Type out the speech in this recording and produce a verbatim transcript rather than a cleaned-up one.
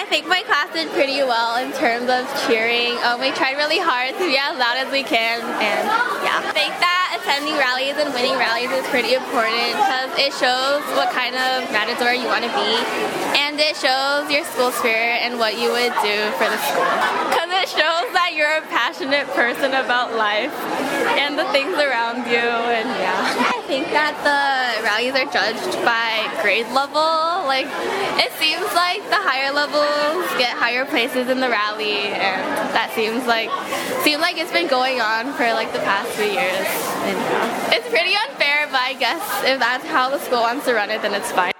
think my class did pretty well in terms of cheering. Um, we tried really hard to be as loud as we can, and yeah. I think that attending rallies and winning rallies is pretty important because it shows what kind of matador you want to be, and it shows your school spirit and what you would do for the school. Because it shows that you're a passionate person about life and the things around you, and yeah. I think that the rallies are judged by grade level. Like, it seems like the higher levels get higher places in the rally, and that seems like seems like it's been going on for like the past few years. And yeah. It's pretty unfair, but I guess if that's how the school wants to run it, then it's fine.